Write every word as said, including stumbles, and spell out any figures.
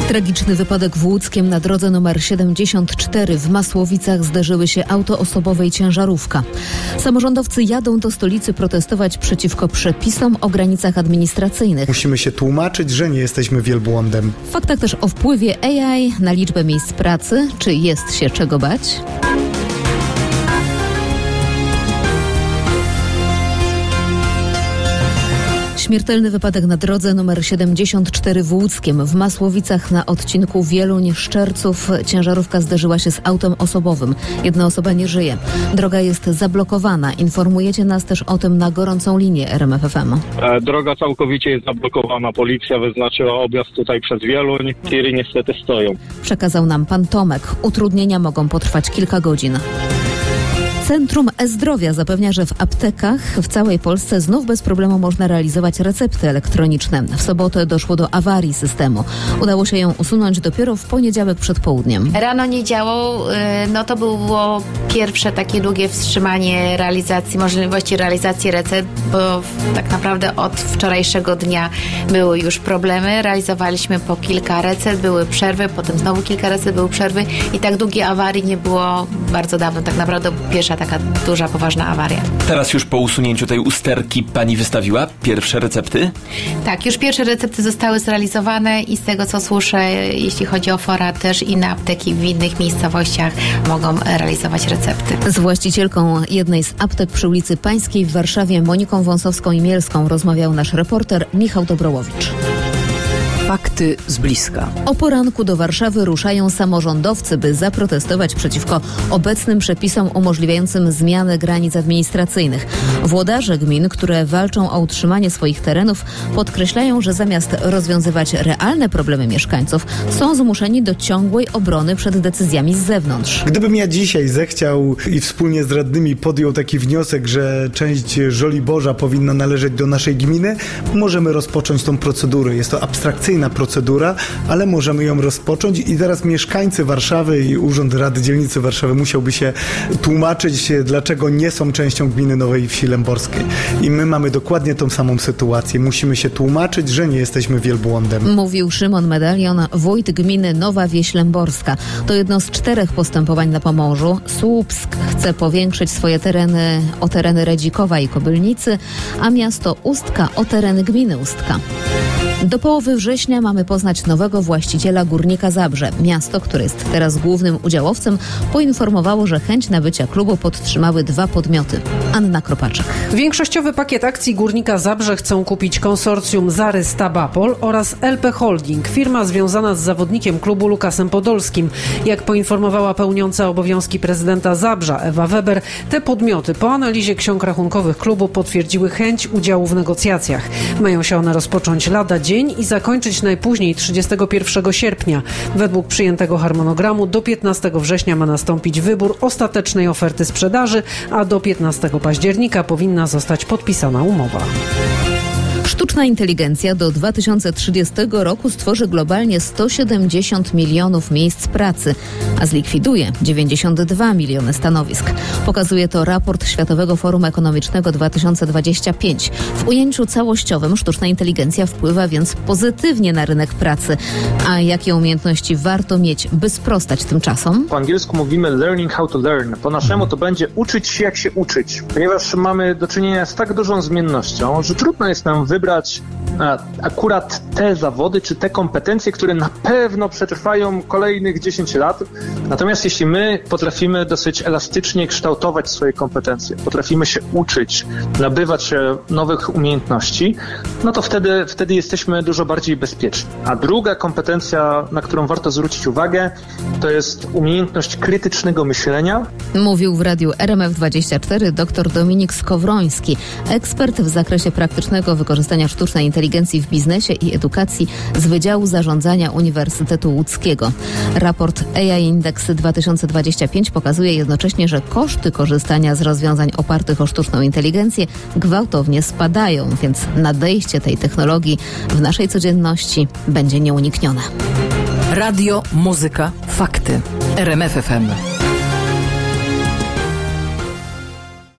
Tragiczny wypadek w Łódzkiem na drodze numer siedemdziesiąt cztery. W Masłowicach zderzyły się auto osobowe i ciężarówka. Samorządowcy jadą do stolicy protestować przeciwko przepisom o granicach administracyjnych. Musimy się tłumaczyć, że nie jesteśmy wielbłądem. W faktach też o wpływie A I na liczbę miejsc pracy. Czy jest się czego bać? Śmiertelny wypadek na drodze numer siedemdziesiąt cztery w Łódzkiem. W Masłowicach na odcinku Wieluń-Szczerców ciężarówka zderzyła się z autem osobowym. Jedna osoba nie żyje. Droga jest zablokowana. Informujecie nas też o tym na gorącą linię R M F F M. Droga całkowicie jest zablokowana. Policja wyznaczyła objazd tutaj przez Wieluń. Tiry niestety stoją. Przekazał nam pan Tomek. Utrudnienia mogą potrwać kilka godzin. Centrum E-Zdrowia zapewnia, że w aptekach w całej Polsce znów bez problemu można realizować recepty elektroniczne. W sobotę doszło do awarii systemu. Udało się ją usunąć dopiero w poniedziałek przed południem. Rano nie działał, no to było pierwsze takie długie wstrzymanie realizacji, możliwości realizacji recept, bo tak naprawdę od wczorajszego dnia były już problemy. Realizowaliśmy po kilka recept, były przerwy, potem znowu kilka recept, były przerwy i tak długiej awarii nie było bardzo dawno. Tak naprawdę pierwsza taka duża, poważna awaria. Teraz już po usunięciu tej usterki pani wystawiła pierwsze recepty? Tak, już pierwsze recepty zostały zrealizowane i z tego co słyszę, jeśli chodzi o fora, też inne apteki w innych miejscowościach mogą realizować recepty. Z właścicielką jednej z aptek przy ulicy Pańskiej w Warszawie, Moniką Wąsowską i Mielską, rozmawiał nasz reporter Michał Dobrołowicz. Fakty z bliska. O poranku do Warszawy ruszają samorządowcy, by zaprotestować przeciwko obecnym przepisom umożliwiającym zmianę granic administracyjnych. Włodarze gmin, które walczą o utrzymanie swoich terenów, podkreślają, że zamiast rozwiązywać realne problemy mieszkańców, są zmuszeni do ciągłej obrony przed decyzjami z zewnątrz. Gdybym ja dzisiaj zechciał i wspólnie z radnymi podjął taki wniosek, że część Żoliborza powinna należeć do naszej gminy, możemy rozpocząć tą procedurę. Jest to abstrakcyjna procedura, ale możemy ją rozpocząć i teraz mieszkańcy Warszawy i Urząd Rady Dzielnicy Warszawy musiałby się tłumaczyć, dlaczego nie są częścią gminy Nowej Wsi Lęborskiej. I my mamy dokładnie tą samą sytuację. Musimy się tłumaczyć, że nie jesteśmy wielbłądem. Mówił Szymon Medalion, wójt gminy Nowa Wieś Lęborska. To jedno z czterech postępowań na Pomorzu. Słupsk chce powiększyć swoje tereny o tereny Redzikowa i Kobylnicy, a miasto Ustka o tereny gminy Ustka. Do połowy września mamy poznać nowego właściciela Górnika Zabrze. Miasto, które jest teraz głównym udziałowcem, poinformowało, że chęć nabycia klubu podtrzymały dwa podmioty. Anna Kropaczek. Większościowy pakiet akcji Górnika Zabrze chcą kupić konsorcjum Zarys Tabapol oraz L P Holding, firma związana z zawodnikiem klubu Lukasem Podolskim. Jak poinformowała pełniąca obowiązki prezydenta Zabrza Ewa Weber, te podmioty po analizie ksiąg rachunkowych klubu potwierdziły chęć udziału w negocjacjach. Mają się one rozpocząć lada dzień i zakończyć najpóźniej trzydziestego pierwszego sierpnia. Według przyjętego harmonogramu do piętnastego września ma nastąpić wybór ostatecznej oferty sprzedaży, a do piętnastego października powinna zostać podpisana umowa. Sztuczna inteligencja do dwa tysiące trzydziestego roku stworzy globalnie sto siedemdziesiąt milionów miejsc pracy, a zlikwiduje dziewięćdziesiąt dwa miliony stanowisk. Pokazuje to raport Światowego Forum Ekonomicznego dwa tysiące dwudziesty piąty. W ujęciu całościowym sztuczna inteligencja wpływa więc pozytywnie na rynek pracy. A jakie umiejętności warto mieć, by sprostać tym czasom? Po angielsku mówimy learning how to learn. Po naszemu to będzie uczyć się jak się uczyć. Ponieważ mamy do czynienia z tak dużą zmiennością, że trudno jest nam wybrać akurat te zawody czy te kompetencje, które na pewno przetrwają kolejnych dziesięć lat. Natomiast jeśli my potrafimy dosyć elastycznie kształtować swoje kompetencje, potrafimy się uczyć, nabywać nowych umiejętności, no to wtedy, wtedy jesteśmy dużo bardziej bezpieczni. A druga kompetencja, na którą warto zwrócić uwagę, to jest umiejętność krytycznego myślenia. Mówił w radiu R M F dwadzieścia cztery dr Dominik Skowroński, ekspert w zakresie praktycznego wykorzystania sztucznej inteligencji w biznesie i edukacji z Wydziału Zarządzania Uniwersytetu Łódzkiego. Raport A I Index dwa tysiące dwudziesty piąty pokazuje jednocześnie, że koszty korzystania z rozwiązań opartych o sztuczną inteligencję gwałtownie spadają, więc nadejście tej technologii w naszej codzienności będzie nieuniknione. Radio, muzyka, fakty. R M F F M.